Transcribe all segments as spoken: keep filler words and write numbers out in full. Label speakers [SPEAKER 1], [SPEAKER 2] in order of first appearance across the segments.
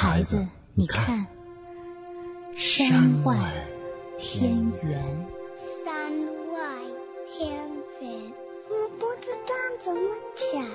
[SPEAKER 1] 孩子，你看，山外天圆。
[SPEAKER 2] 山外天圆，我不知道怎么讲。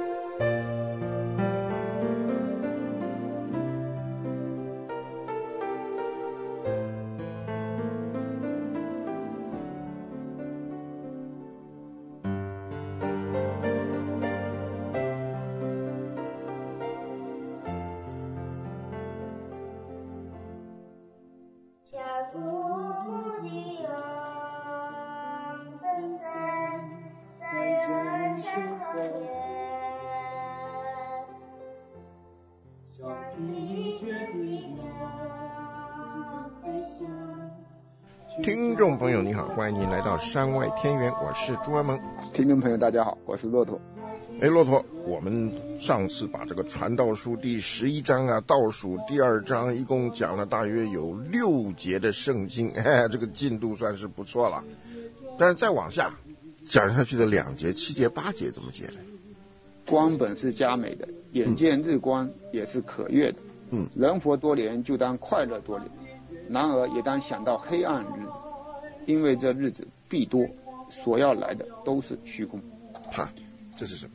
[SPEAKER 3] 听众朋友你好，欢迎您来到山外天圆，我是朱文萌。
[SPEAKER 4] 听众朋友大家好，我是骆驼。
[SPEAKER 3] 哎，骆驼，我们上次把这个传道书第十一章啊，倒数第二章，一共讲了大约有六节的圣经，哎，这个进度算是不错了。但是再往下讲下去的两节、七节、八节怎么解呢？
[SPEAKER 4] 光本是佳美的，眼见日光也是可悦的。嗯，人活多年，就当快乐多年。然而也当想到黑暗日子，因为这日子必多，所要来的都是虚空。
[SPEAKER 3] 哈，这是什么？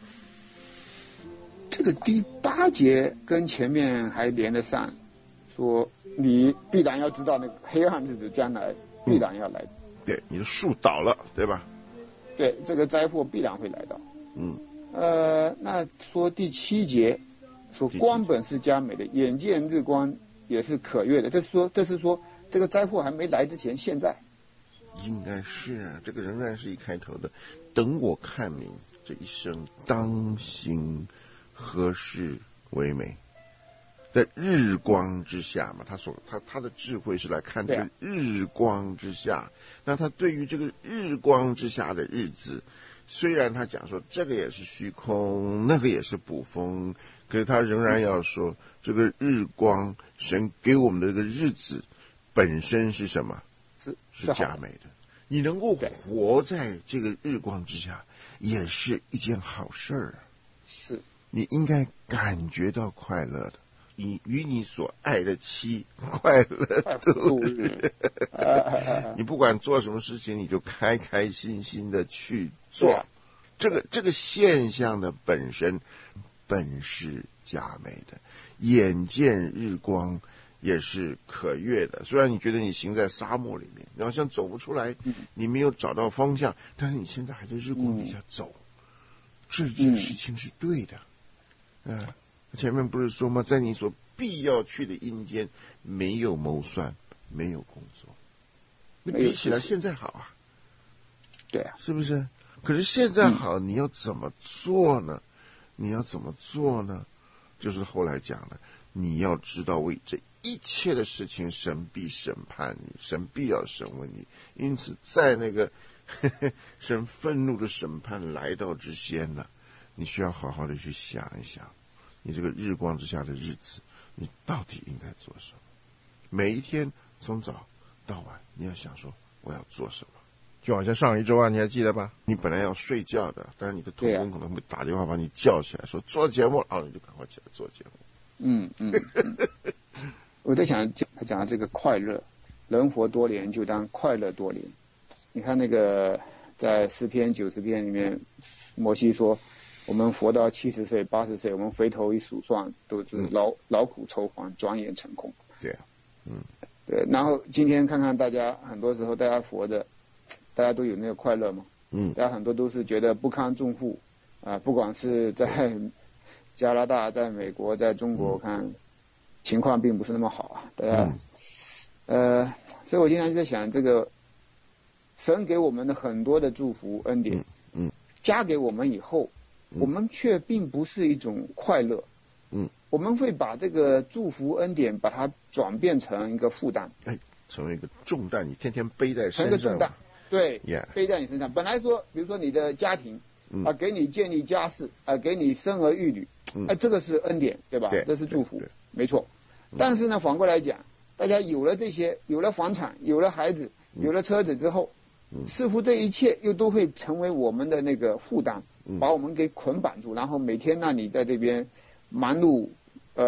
[SPEAKER 4] 这个第八节跟前面还连得上，说你必然要知道那个黑暗日子将来必然要来的。
[SPEAKER 3] 嗯、对，你的树倒了，对吧？
[SPEAKER 4] 对，这个灾祸必然会来到。
[SPEAKER 3] 嗯，
[SPEAKER 4] 呃，那说第七节说光本是佳美的，眼见日光也是可悦的，这是说，这是说这个灾祸还没来之前，现在
[SPEAKER 3] 应该是啊，这个仍然是一开头的。等我看明这一生，当行何事为美？在日光之下嘛，他所他他的智慧是来看这个日光之下。那他对于这个日光之下的日子，虽然他讲说这个也是虚空，那个也是捕风，可是他仍然要说这个日光，神给我们的这个日子本身是什么？
[SPEAKER 4] 是
[SPEAKER 3] 是佳美的。你能够活在这个日光之下，也是一件好事儿啊。
[SPEAKER 4] 是，
[SPEAKER 3] 你应该感觉到快乐的。你与你所爱的妻快乐度日，你不管做什么事情，你就开开心心的去做。这个这个现象的本身本是佳美的，眼见日光也是可悦的。虽然你觉得你行在沙漠里面，你好像走不出来，你没有找到方向，但是你现在还在日光底下走，这件事情是对的。嗯、呃。前面不是说吗？在你所必要去的阴间，没有谋算，没有工作。那比起来现在好啊，
[SPEAKER 4] 对啊，
[SPEAKER 3] 是不是？可是现在好，你要怎么做呢？你要怎么做呢？就是后来讲的，你要知道为这一切的事情，神必审判你，神必要审问你。因此，在那个呵呵神愤怒的审判来到之前呢，你需要好好的去想一想。你这个日光之下的日子，你到底应该做什么？每一天从早到晚，你要想说我要做什么。就好像上一周啊，你还记得吧？你本来要睡觉的，但是你的同工可能会打电话把你叫起来，说做节目，然后你就赶快起来做节目。
[SPEAKER 4] 嗯嗯。嗯我在想，他讲的这个快乐，人活多年就当快乐多年。你看那个在诗篇九十篇里面，摩西说，我们活到七十岁、八十岁，我们回头一数算，都是劳、嗯、劳苦愁烦，转眼成空。
[SPEAKER 3] 对啊，嗯，
[SPEAKER 4] 对。然后今天看看大家，很多时候大家活着，大家都有那个快乐吗？嗯，大家很多都是觉得不堪重负啊、呃，不管是在加拿大、在美国、在中国，我看、嗯、情况并不是那么好啊。大家，嗯、呃，所以我经常就在想，这个神给我们的很多的祝福恩典，嗯，加给我们以后。我们却并不是一种快乐，嗯，我们会把这个祝福恩典把它转变成一个负担，
[SPEAKER 3] 哎，成为一个重担，你天天背在身上，
[SPEAKER 4] 成一个重担，对，
[SPEAKER 3] yeah.
[SPEAKER 4] 背在你身上。本来说，比如说你的家庭啊、嗯呃，给你建立家室啊、呃，给你生儿育女，哎、嗯呃，这个是恩典，对吧？
[SPEAKER 3] 对，
[SPEAKER 4] 这是祝福，没错。但是呢，反过来讲，大家有了这些，有了房产，有了孩子，有了车子之后，嗯、似乎这一切又都会成为我们的那个负担。把我们给捆绑住，然后每天让你在这边忙碌，呃，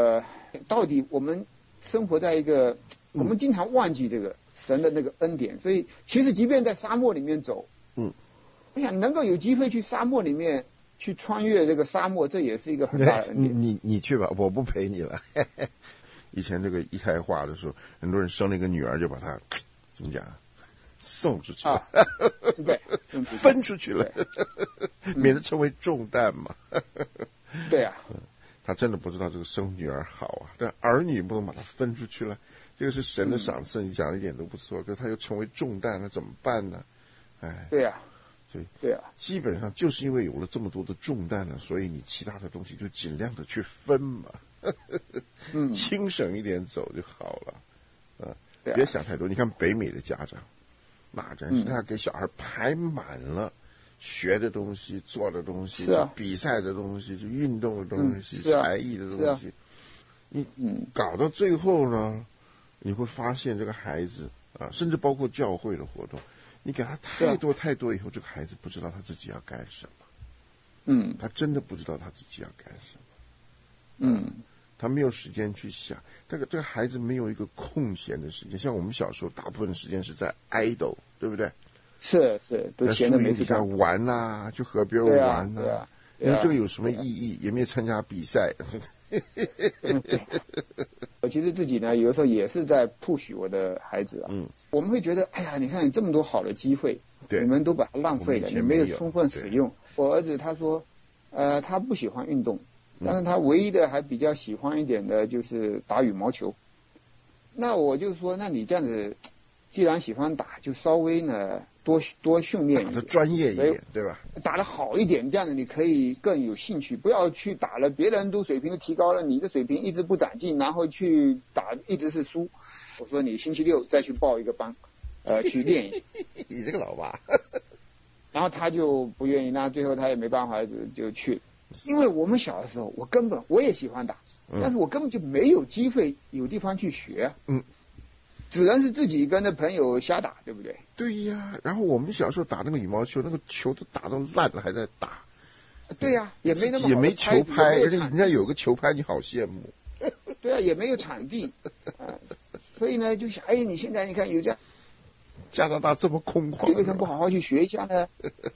[SPEAKER 4] 到底我们生活在一个，我们经常忘记这个神的那个恩典，所以其实即便在沙漠里面走，
[SPEAKER 3] 嗯，
[SPEAKER 4] 我想能够有机会去沙漠里面去穿越这个沙漠，这也是一个很大的恩典。
[SPEAKER 3] 你你你去吧，我不陪你了。以前这个一胎化的时候，很多人生了一个女儿就把她怎么讲送出去了，
[SPEAKER 4] 啊、对，
[SPEAKER 3] 分出去了，免得成为重担嘛。
[SPEAKER 4] 对啊。
[SPEAKER 3] 他真的不知道这个生女儿好啊，但儿女不能把他分出去了，这个是神的赏赐，你讲的一点都不错。可是他又成为重担，那怎么办呢？哎，
[SPEAKER 4] 对呀、啊，
[SPEAKER 3] 对
[SPEAKER 4] 对啊，
[SPEAKER 3] 基本上就是因为有了这么多的重担了，所以你其他的东西就尽量的去分嘛，
[SPEAKER 4] 嗯，
[SPEAKER 3] 轻省一点走就好了，啊，
[SPEAKER 4] 对啊，
[SPEAKER 3] 别想太多。你看北美的家长，那真是他给小孩排满了。学的东西，做的东西，
[SPEAKER 4] 是啊，
[SPEAKER 3] 比赛的东西，是运动的东西，
[SPEAKER 4] 嗯啊、
[SPEAKER 3] 才艺的东西，
[SPEAKER 4] 啊、
[SPEAKER 3] 你
[SPEAKER 4] 嗯
[SPEAKER 3] 搞到最后呢，你会发现这个孩子啊，甚至包括教会的活动，你给他太多太多以后，这个孩子不知道他自己要干什么，
[SPEAKER 4] 嗯，
[SPEAKER 3] 他真的不知道他自己要干什么，
[SPEAKER 4] 嗯，
[SPEAKER 3] 他没有时间去想，这个这个孩子没有一个空闲的时间，像我们小时候，大部分时间是在 idle， 对不对？
[SPEAKER 4] 是是，都闲着没事干，
[SPEAKER 3] 玩呐、啊，去河边玩呐、
[SPEAKER 4] 啊，对啊，
[SPEAKER 3] 因为这个有什么意义？也没有参加比赛。
[SPEAKER 4] 我其实自己呢，有的时候也是在 push 我的孩子啊。
[SPEAKER 3] 嗯，
[SPEAKER 4] 我们会觉得，哎呀，你看这么多好的机会，
[SPEAKER 3] 对，
[SPEAKER 4] 你们都把它浪费了，你没有充分使用。我儿子他说，呃，他不喜欢运动，但是他唯一的还比较喜欢一点的就是打羽毛球。那我就说，那你这样子，既然喜欢打，就稍微呢。多多训练，
[SPEAKER 3] 打得专业一点，对吧？
[SPEAKER 4] 打得好一点，这样子你可以更有兴趣。不要去打了，别人都水平都提高了，你的水平一直不长进，然后去打一直是输。我说你星期六再去报一个班，呃，去练一下。
[SPEAKER 3] 你这个老爸。
[SPEAKER 4] 然后他就不愿意，那最后他也没办法就去了。因为我们小的时候，我根本我也喜欢打，
[SPEAKER 3] 嗯、
[SPEAKER 4] 但是我根本就没有机会有地方去学。
[SPEAKER 3] 嗯。
[SPEAKER 4] 只能是自己跟着朋友瞎打，对不对？
[SPEAKER 3] 对呀，然后我们小时候打那个羽毛球，那个球都打到烂了，还在打。
[SPEAKER 4] 对呀、啊，也没那么好
[SPEAKER 3] 也没球拍，而且人家有个球拍，你好羡慕。
[SPEAKER 4] 对啊，也没有场地，啊、所以呢，就想，哎，你现在你看有这样，
[SPEAKER 3] 加拿大这么空旷，
[SPEAKER 4] 你为什么不好好去学一下呢？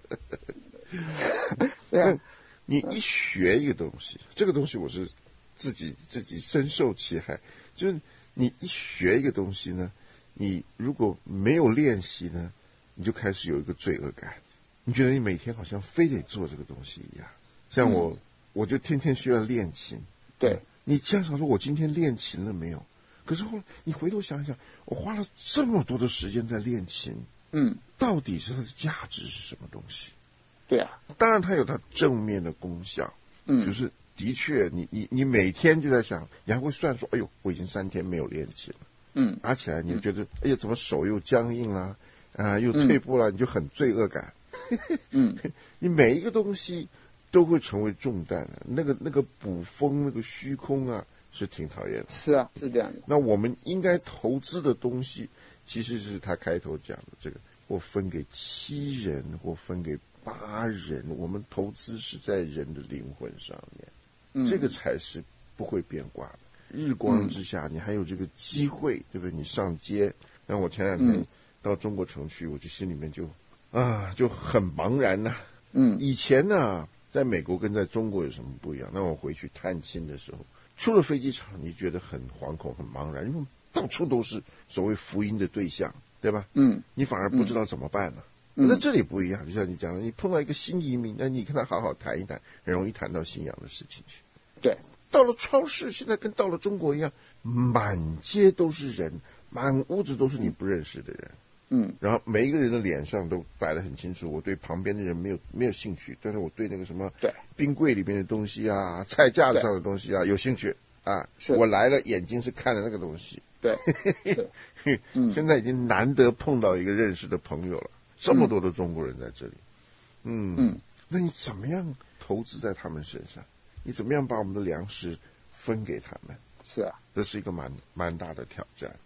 [SPEAKER 4] 对啊，
[SPEAKER 3] 你一学一个东西，这个东西我是自己自己深受其害，就是。你一学一个东西呢，你如果没有练习呢，你就开始有一个罪恶感，你觉得你每天好像非得做这个东西一样。像我，嗯、我就天天需要练琴。
[SPEAKER 4] 对，
[SPEAKER 3] 你经常说我今天练琴了没有？可是后来你回头想想，我花了这么多的时间在练琴，
[SPEAKER 4] 嗯，
[SPEAKER 3] 到底是它的价值是什么东西？
[SPEAKER 4] 对啊，
[SPEAKER 3] 当然它有它正面的功效，
[SPEAKER 4] 嗯，
[SPEAKER 3] 就是。的确，你你你每天就在想，你还会算说，哎呦，我已经三天没有练琴了，
[SPEAKER 4] 嗯，
[SPEAKER 3] 打起来你就觉得，哎呀，怎么手又僵硬了，啊，又退步了，你就很罪恶感。
[SPEAKER 4] 嗯，
[SPEAKER 3] 你每一个东西都会成为重担的，那个那个捕风那个虚空啊，是挺讨厌的。
[SPEAKER 4] 是啊，是这样的。
[SPEAKER 3] 那我们应该投资的东西，其实是他开头讲的这个，或分给七人，或分给八人，我们投资是在人的灵魂上面。
[SPEAKER 4] 嗯、
[SPEAKER 3] 这个才是不会变卦的。日光之下，你还有这个机会，对不对？你上街，让我前两天到中国城区，我就心里面就啊就很茫然呐、啊。
[SPEAKER 4] 嗯，
[SPEAKER 3] 以前呢，在美国跟在中国有什么不一样？那我回去探亲的时候，出了飞机场，你觉得很惶恐、很茫然，因为到处都是所谓福音的对象，对吧？
[SPEAKER 4] 嗯，
[SPEAKER 3] 你反而不知道怎么办了。
[SPEAKER 4] 嗯、
[SPEAKER 3] 在这里不一样，就像你讲的，你碰到一个新移民，那你跟他好好谈一谈，很容易谈到信仰的事情去。
[SPEAKER 4] 对，
[SPEAKER 3] 到了超市，现在跟到了中国一样，满街都是人，满屋子都是你不认识的人。
[SPEAKER 4] 嗯，
[SPEAKER 3] 然后每一个人的脸上都摆得很清楚，我对旁边的人没有没有兴趣，但是我对那个什么
[SPEAKER 4] 对
[SPEAKER 3] 冰柜里面的东西啊，菜架子上的东西啊有兴趣啊。我来了，眼睛是看着那个东西。
[SPEAKER 4] 对，
[SPEAKER 3] 嗯，现在已经难得碰到一个认识的朋友了。这么多的中国人在这里，嗯嗯，那你怎么样投资在他们身上？你怎么样把我们的粮食分给他们？
[SPEAKER 4] 是啊，
[SPEAKER 3] 这是一个蛮蛮大的挑战。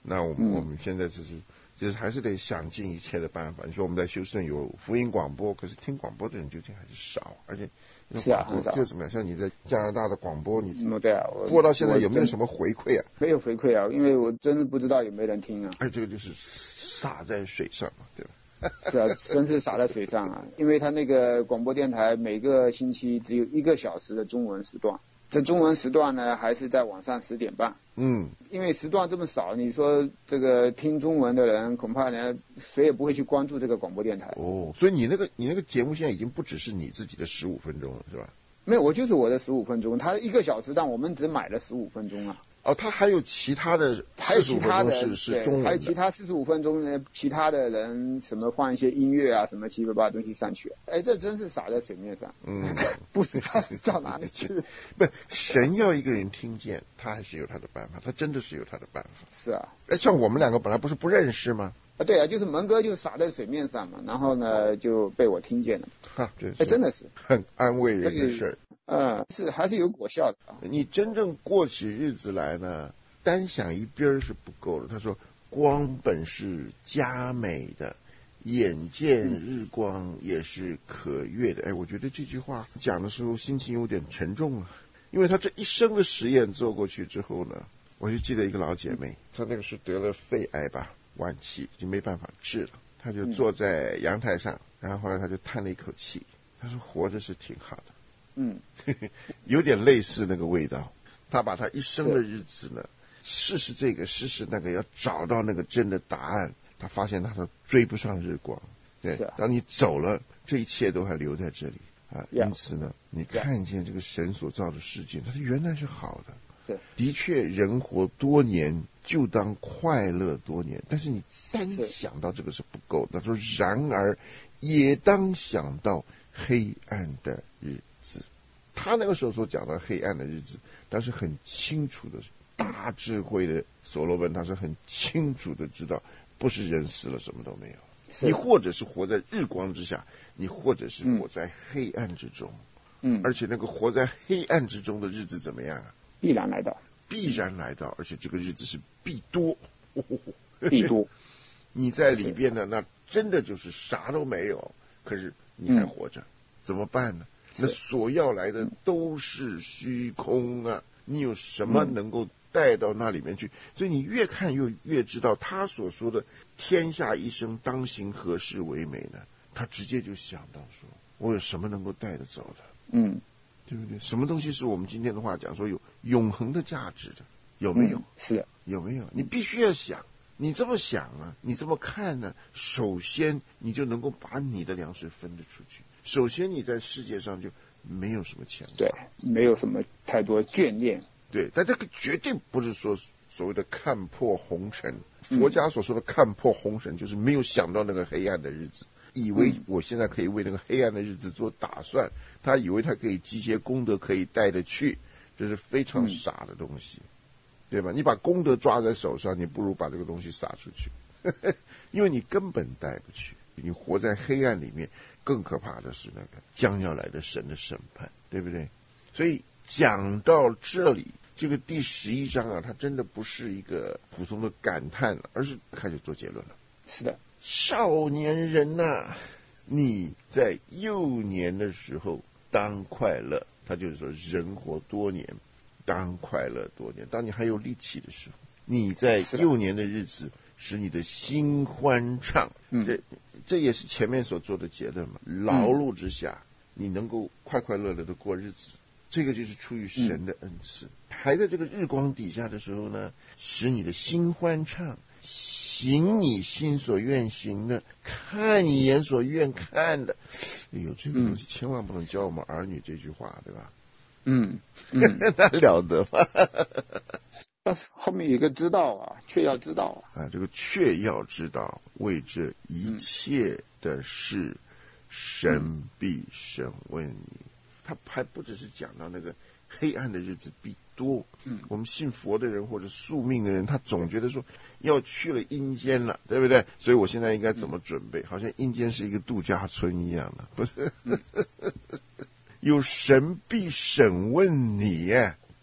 [SPEAKER 3] 那我们、嗯、我们现在只是就是还是得想尽一切的办法。你说我们在休斯顿有福音广播，可是听广播的人究竟还是少，而且
[SPEAKER 4] 是啊，很少。
[SPEAKER 3] 就怎么样？像你在加拿大的广播，你
[SPEAKER 4] 嗯对啊，
[SPEAKER 3] 播到现在有没有什么回馈啊？
[SPEAKER 4] 没有回馈啊，因为我真的不知道有没有人听啊。
[SPEAKER 3] 哎，这个就是洒在水上嘛，对吧？
[SPEAKER 4] 是啊，真是洒在水上啊！因为他那个广播电台每个星期只有一个小时的中文时段，这中文时段呢还是在晚上十点半。
[SPEAKER 3] 嗯，
[SPEAKER 4] 因为时段这么少，你说这个听中文的人恐怕呢谁也不会去关注这个广播电台。
[SPEAKER 3] 哦，所以你那个你那个节目现在已经不只是你自己的十五分钟了，是吧？
[SPEAKER 4] 没有，我就是我的十五分钟，他一个小时，但我们只买了十五分钟啊。
[SPEAKER 3] 哦，他还有其他的四十五分钟是是中文的，
[SPEAKER 4] 还有其他四十五分钟呢，其他的人什么放一些音乐啊，什么七七八八东西上去，哎，这真是洒在水面上，
[SPEAKER 3] 嗯，
[SPEAKER 4] 不知道是到哪里去。
[SPEAKER 3] 不，神要一个人听见，他还是有他的办法，他真的是有他的办法。
[SPEAKER 4] 是啊，
[SPEAKER 3] 哎，像我们两个本来不是不认识吗？
[SPEAKER 4] 啊，对啊，就是蒙哥就洒在水面上嘛，然后呢就被我听见了，
[SPEAKER 3] 哈，这
[SPEAKER 4] 哎，真的是
[SPEAKER 3] 很安慰人的事儿。
[SPEAKER 4] 嗯，是还是有果效的啊。
[SPEAKER 3] 你真正过起日子来呢，单想一边是不够的。他说：“光本是佳美的，眼见日光也是可悦的。”哎，我觉得这句话讲的时候心情有点沉重啊，因为他这一生的实验做过去之后呢，我就记得一个老姐妹，她那个是得了肺癌吧，晚期已经没办法治了，她就坐在阳台上，然后后来她就叹了一口气，她说：“活着是挺好的。”
[SPEAKER 4] 嗯，
[SPEAKER 3] 有点类似那个味道。他把他一生的日子呢，试试这个，试试那个，要找到那个真的答案。他发现他都追不上日光，对，当你走了，这一切都还留在这里啊。因此呢，你看见这个神所造的世界，它原来是好的。
[SPEAKER 4] 对，
[SPEAKER 3] 的确，人活多年就当快乐多年，但是你单想到这个是不够的。他说，然而也当想到黑暗的日子。他那个时候所讲的黑暗的日子，他是很清楚的，大智慧的所罗门，他是很清楚的知道，不是人死了什么都没有。你或者是活在日光之下，你或者是活在黑暗之中。
[SPEAKER 4] 嗯，
[SPEAKER 3] 而且那个活在黑暗之中的日子怎么样啊？
[SPEAKER 4] 必然来到，
[SPEAKER 3] 必然来到，而且这个日子是必多，哦、
[SPEAKER 4] 必多。
[SPEAKER 3] 你在里边呢，那真的就是啥都没有，可是你还活着，嗯、怎么办呢？那所要来的都是虚空啊！你有什么能够带到那里面去？嗯、所以你越看越越知道他所说的“天下一生当行何事为美”呢？他直接就想到说，我有什么能够带得走的？
[SPEAKER 4] 嗯，
[SPEAKER 3] 对不对？什么东西是我们今天的话讲说有永恒的价值的？有没有？
[SPEAKER 4] 嗯、是
[SPEAKER 3] 有没有？你必须要想。你这么想啊，你这么看呢，首先你就能够把你的粮食分得出去。首先你在世界上就没有什么牵挂，
[SPEAKER 4] 对，没有什么太多眷恋。
[SPEAKER 3] 对，但这个绝对不是说所谓的看破红尘。佛家所说的看破红尘，就是没有想到那个黑暗的日子，以为我现在可以为那个黑暗的日子做打算，他以为他可以积些功德可以带得去，这是非常傻的东西。嗯，对吧？你把功德抓在手上，你不如把这个东西撒出去，因为你根本带不去。你活在黑暗里面，更可怕的是那个将要来的神的审判，对不对？所以讲到这里，这个第十一章啊，它真的不是一个普通的感叹，而是开始做结论了。
[SPEAKER 4] 是的，
[SPEAKER 3] 少年人呐、啊，你在幼年的时候当快乐，他就是说人活多年。当快乐多年，当你还有力气的时候，你在幼年的日子使你的心欢畅，
[SPEAKER 4] 嗯、
[SPEAKER 3] 这这也是前面所做的结论嘛。劳碌之下，嗯、你能够快快乐乐的过日子，这个就是出于神的恩赐。嗯、还在这个日光底下的时候呢，使你的心欢畅，行你心所愿行的，看你眼所愿看的。哎呦，这个东西千万不能教我们儿女这句话，对吧？
[SPEAKER 4] 嗯，嗯
[SPEAKER 3] 那了得吗？
[SPEAKER 4] 但是后面有个知道啊，却要知道
[SPEAKER 3] 啊，啊，这个却要知道，为这一切的事，嗯、神必审问你。他还不只是讲到那个黑暗的日子必多，
[SPEAKER 4] 嗯，
[SPEAKER 3] 我们信佛的人或者宿命的人，他总觉得说要去了阴间了，对不对？所以我现在应该怎么准备？嗯、好像阴间是一个度假村一样的，不是？嗯有神必审问你，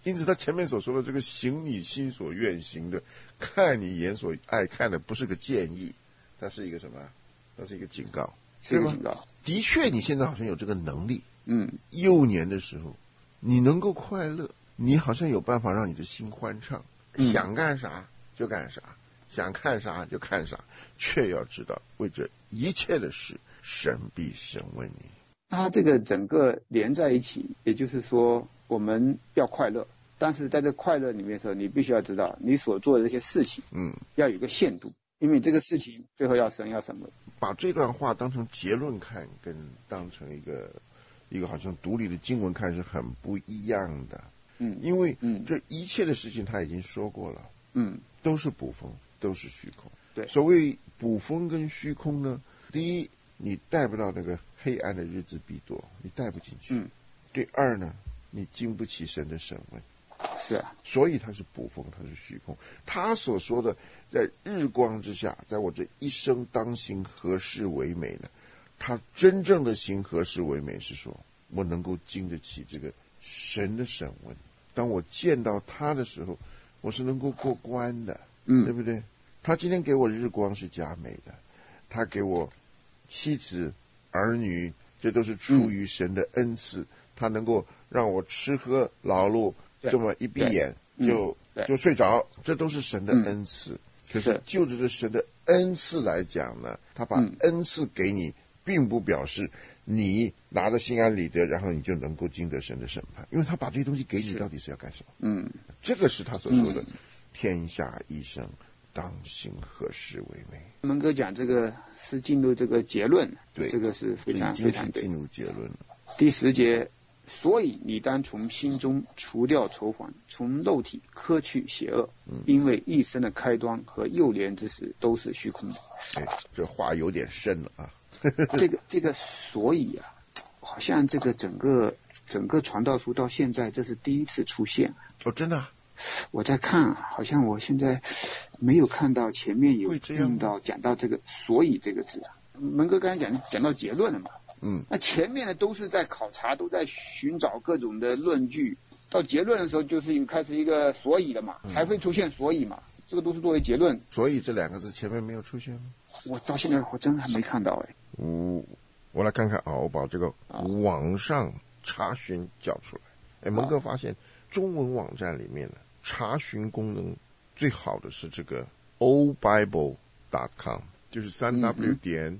[SPEAKER 3] 因此他前面所说的这个行你心所愿行的，看你眼所爱看的，不是个建议，它是一个什么？它是一个警告，
[SPEAKER 4] 是一个警告。
[SPEAKER 3] 的确你现在好像有这个能力，
[SPEAKER 4] 嗯，
[SPEAKER 3] 幼年的时候你能够快乐，你好像有办法让你的心欢畅，
[SPEAKER 4] 嗯、
[SPEAKER 3] 想干啥就干啥，想看啥就看啥，却要知道为这一切的事，神必审问你。
[SPEAKER 4] 它这个整个连在一起，也就是说我们要快乐，但是在这快乐里面的时候，你必须要知道你所做的这些事情，
[SPEAKER 3] 嗯，
[SPEAKER 4] 要有一个限度，因为这个事情最后要神要审问。
[SPEAKER 3] 把这段话当成结论看，跟当成一个一个好像独立的经文看是很不一样的。
[SPEAKER 4] 嗯，
[SPEAKER 3] 因为
[SPEAKER 4] 嗯
[SPEAKER 3] 这一切的事情他已经说过了，
[SPEAKER 4] 嗯，
[SPEAKER 3] 都是捕风，都是虚空。
[SPEAKER 4] 对，
[SPEAKER 3] 所谓捕风跟虚空呢，第一，你带不到那个黑暗的日子必多，你带不进去。
[SPEAKER 4] 嗯。
[SPEAKER 3] 第二呢，你经不起神的审问。
[SPEAKER 4] 是啊，
[SPEAKER 3] 所以它是捕风，它是虚空。他所说的在日光之下，在我这一生当行何事为美呢？他真正的行何事为美是说，我能够经得起这个神的审问。当我见到他的时候，我是能够过关的，
[SPEAKER 4] 嗯，
[SPEAKER 3] 对不对？他今天给我日光是佳美的，他给我妻子儿女，这都是出于神的恩赐。嗯、他能够让我吃喝劳碌，这么一闭眼就、嗯、就睡着，这都是神的恩赐。嗯、可是就着这神的恩赐来讲呢，他把恩赐给你，并不表示你拿着心安理得，然后你就能够经得神的审判，因为他把这些东西给你，到底是要干什么？
[SPEAKER 4] 嗯，
[SPEAKER 3] 这个是他所说的、嗯、天下一生当行何事为美。
[SPEAKER 4] 门哥讲这个是进入这个结论，
[SPEAKER 3] 对，
[SPEAKER 4] 这个是非常非常对，
[SPEAKER 3] 进入结论了。
[SPEAKER 4] 第十节，所以你当从心中除掉愁烦，从肉体克去邪恶，嗯、因为一生的开端和幼年之时都是虚空的。
[SPEAKER 3] 哎，这话有点深了啊。
[SPEAKER 4] 这个这个所以啊，好像这个整个整个传道书到现在这是第一次出现。
[SPEAKER 3] 哦，真的、啊？
[SPEAKER 4] 我在看，好像我现在没有看到前面有用到讲到这个所以这个字啊。门哥刚才讲讲到结论了嘛。
[SPEAKER 3] 嗯，
[SPEAKER 4] 那前面的都是在考察，都在寻找各种的论据，到结论的时候就是开始一个所以了嘛，嗯、才会出现所以嘛，这个都是作为结论。
[SPEAKER 3] 所以这两个字前面没有出现吗？
[SPEAKER 4] 我到现在我真还没看到哎。
[SPEAKER 3] 我我来看看啊，我把这个网上查询叫出来。哎，蒙哥发现中文网站里面呢，查询功能最好的是这个 o bible dot com， 就是三 w 点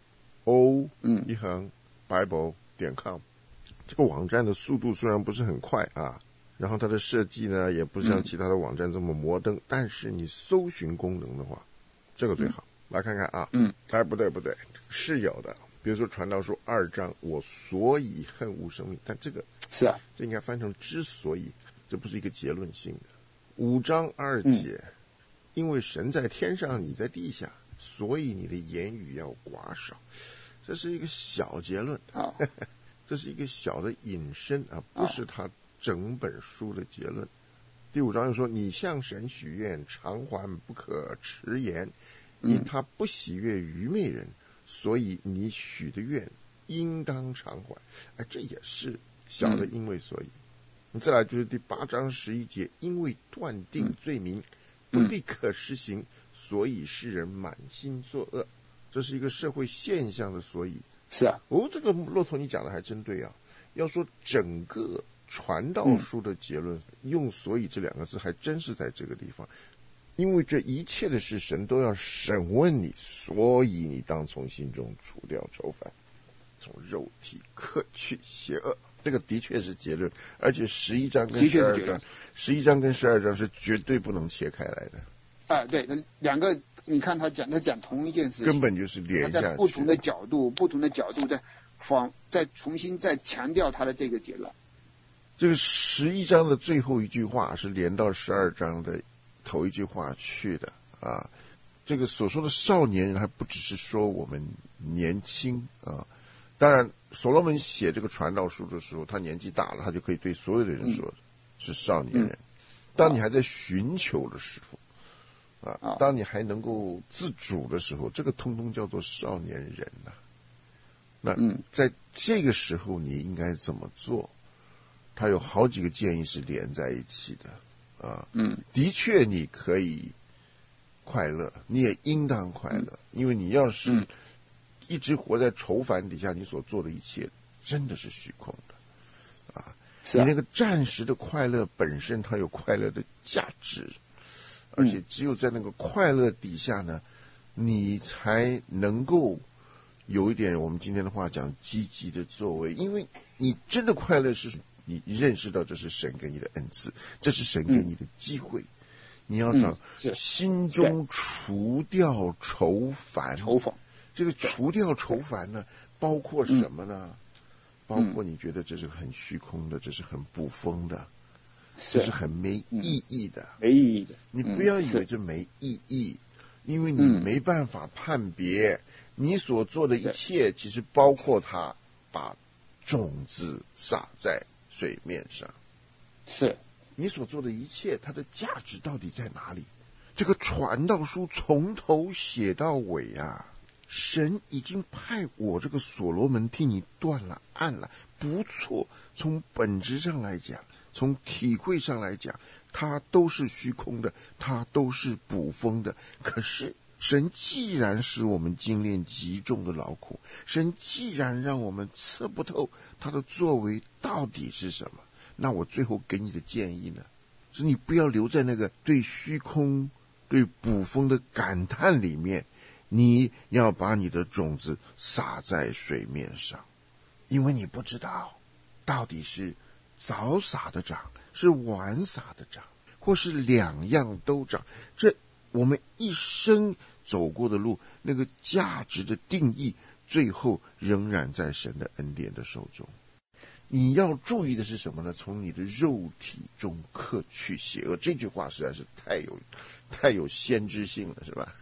[SPEAKER 3] o 一横 bible 点 com。这个网站的速度虽然不是很快啊，然后它的设计呢也不像其他的网站这么摩登，嗯、但是你搜寻功能的话，这个最好。嗯、来看看啊，
[SPEAKER 4] 嗯，
[SPEAKER 3] 哎，不对不对，是有的。比如说传道书二章，我所以恨恶生命，但这个
[SPEAKER 4] 是啊，
[SPEAKER 3] 这应该翻成之所以，这不是一个结论性的。五章二节，嗯、因为神在天上，你在地下，所以你的言语要寡少，这是一个小结论啊，这是一个小的引申啊，不是他整本书的结论。第五章又说，你向神许愿，偿还不可迟延，因他不喜悦愚昧人。所以你许的愿应当偿还，哎，这也是小的因为所以。嗯、再来就是第八章十一节，因为断定罪名、嗯、不立刻施行，所以世人满心作恶，这是一个社会现象的所以。
[SPEAKER 4] 是啊，
[SPEAKER 3] 哦，这个骆驼你讲的还真对啊。要说整个传道书的结论，嗯、用所以这两个字还真是在这个地方。因为这一切的事神都要审问你，所以你当从心中除掉愁烦，从肉体克去邪恶。这个的确是结论，而且十一章跟十二章，十一章跟十二章是绝对不能切开来的。
[SPEAKER 4] 啊，对，两个你看他讲，他讲同一件事情，
[SPEAKER 3] 根本就是连下去，
[SPEAKER 4] 在不同的角度，不同的角度在仿再重新再强调他的这个结论。
[SPEAKER 3] 这个十一章的最后一句话是连到十二章的头一句话去的啊，这个所说的少年人还不只是说我们年轻啊，当然所罗门写这个传道书的时候，他年纪大了，他就可以对所有的人说是少年人。嗯、当你还在寻求的时候啊，当你还能够自主的时候，这个通通叫做少年人呐、啊。那在这个时候你应该怎么做？ 他有好几个建议是连在一起的啊。
[SPEAKER 4] 嗯，
[SPEAKER 3] 的确你可以快乐，你也应当快乐，嗯、因为你要是一直活在愁烦底下，你所做的一切真的是虚空的啊。
[SPEAKER 4] 是啊，
[SPEAKER 3] 你那个暂时的快乐本身它有快乐的价值，而且只有在那个快乐底下呢，你才能够有一点我们今天的话讲积极的作为，因为你真的快乐是你认识到这是神给你的恩赐，这是神给你的机会，嗯、你要找心中除掉愁烦。
[SPEAKER 4] 愁烦，
[SPEAKER 3] 这个除掉愁烦呢，包括什么呢？嗯、包括你觉得这是很虚空的，这是很捕风的，这是很没意义的，
[SPEAKER 4] 嗯、没意义的。
[SPEAKER 3] 你不要以为这没意义，因为你没办法判别。你所做的一切，其实包括他把种子撒在水面上。
[SPEAKER 4] 是
[SPEAKER 3] 你所做的一切，它的价值到底在哪里？这个传道书从头写到尾啊，神已经派我这个所罗门替你断了案了，不错。从本质上来讲，从体会上来讲，它都是虚空的，它都是捕风的。可是神既然使我们经历极重的劳苦，神既然让我们测不透他的作为到底是什么，那我最后给你的建议呢，是你不要留在那个对虚空对捕风的感叹里面，你要把你的种子撒在水面上，因为你不知道到底是早撒的长，是晚撒的长，或是两样都长。这我们一生走过的路，那个价值的定义，最后仍然在神的恩典的手中。你要注意的是什么呢？从你的肉体中克去邪恶。这句话实在是太有太有先知性了，是吧？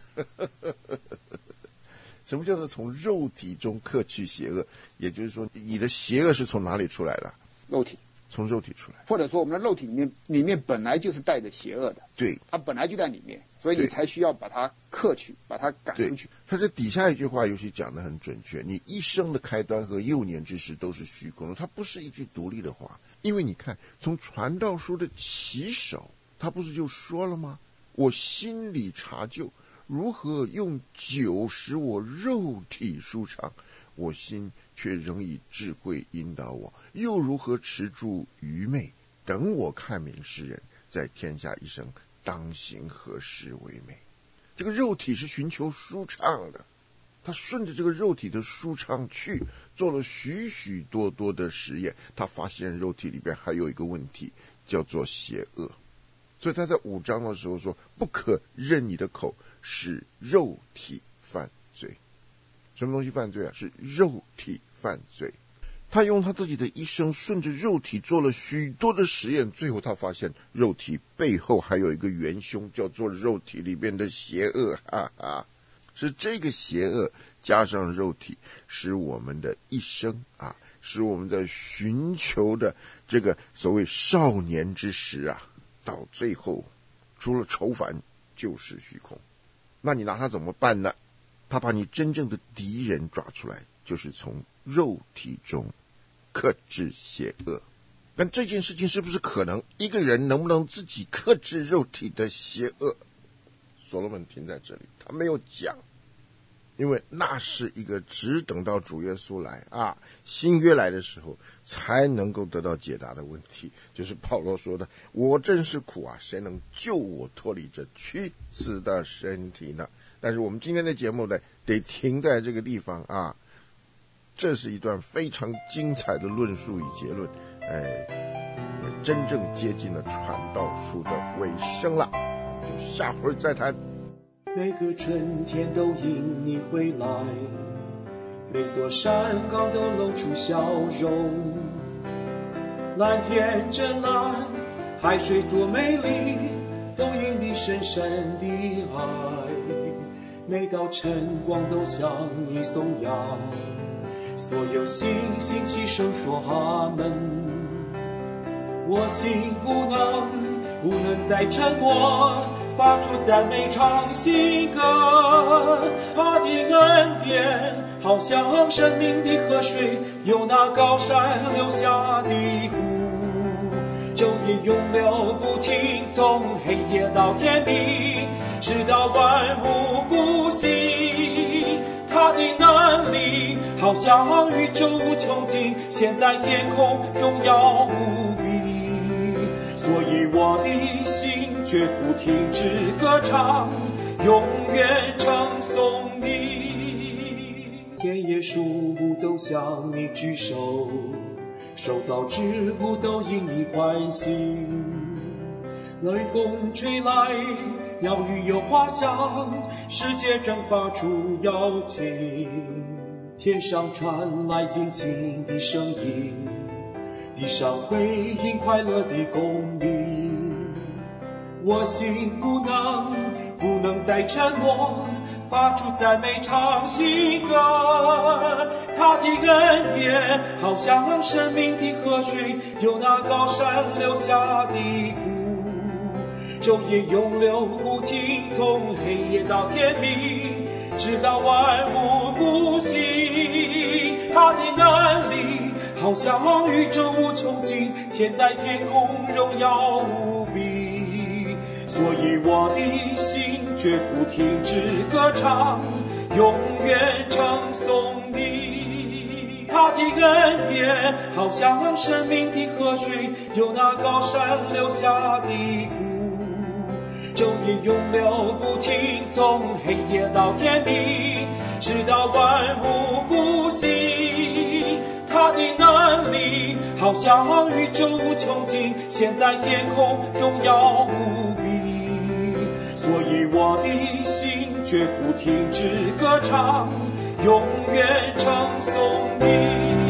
[SPEAKER 3] 什么叫做从肉体中克去邪恶？也就是说，你的邪恶是从哪里出来的？
[SPEAKER 4] 肉体。
[SPEAKER 3] 从肉体出来，
[SPEAKER 4] 或者说我们的肉体里面里面本来就是带着邪恶的，
[SPEAKER 3] 对，
[SPEAKER 4] 它本来就在里面，所以你才需要把它克去，把它赶出去。
[SPEAKER 3] 他这底下一句话尤其讲得很准确，你一生的开端和幼年之时都是虚空的，它不是一句独立的话。因为你看，从传道书的起手，他不是就说了吗？我心里查究，如何用酒使我肉体舒畅，我心却仍以智慧引导我，又如何持住愚昧，等我看明世人，在天下一生当行何事为美。这个肉体是寻求舒畅的，他顺着这个肉体的舒畅去做了许许多多的实验，他发现肉体里边还有一个问题，叫做邪恶。所以他在五章的时候说，不可任你的口使肉体犯罪。什么东西犯罪啊？是肉体犯罪。他用他自己的一生顺着肉体做了许多的实验，最后他发现肉体背后还有一个元凶，叫做肉体里边的邪恶，哈哈，是这个邪恶加上肉体，使我们的一生啊，使我们在寻求的这个所谓少年之时啊，到最后除了愁烦就是虚空。那你拿它怎么办呢？他把你真正的敌人抓出来，就是从肉体中克制邪恶。但这件事情是不是可能？一个人能不能自己克制肉体的邪恶？所罗门停在这里，他没有讲，因为那是一个只等到主耶稣来啊，新约来的时候才能够得到解答的问题。就是保罗说的，我真是苦啊，谁能救我脱离这屈死的身体呢？但是我们今天的节目呢，得停在这个地方啊。这是一段非常精彩的论述与结论，哎，也真正接近了传道书的尾声了，我们就下回再谈。
[SPEAKER 5] 每个春天都迎你回来，每座山岗都露出笑容，蓝天真蓝，海水多美丽，都因你深深的爱。每道晨光都向你颂扬，所有星星齐声说阿门。我心不能不能再沉默，发出赞美唱新歌。他的恩典好像生命的河水，由那高山流下的湖。 昼夜永流不停，从黑夜到天明，直到万物复兴。他的能力好像宇宙无穷尽，现在天空荣耀无比。所以我的心绝不停止歌唱，永远称颂你。田野树木都向你举手，受造之物都因你欢喜。雷风吹来，鸟语有花香，世界正发出邀请。天上传来尽情的声音，地上回应快乐的公鸣。我心不能不能再沉默，发出赞美唱新歌。他的恩典好像生命的河水，由那高山流下的谷，昼夜永流不停，从黑夜到天明，直到万物复兴。他的能力好像宇宙无穷尽，现在天空荣耀无比。所以我的心绝不停止歌唱，永远称颂你。他的恩典好像生命的河水，由那高山流下的谷，昼夜永流不停，从黑夜到天明，直到万物复兴。他的能力好像宇宙无穷尽，现在天空荣耀无比。所以我的心绝不停止歌唱，永远称颂你。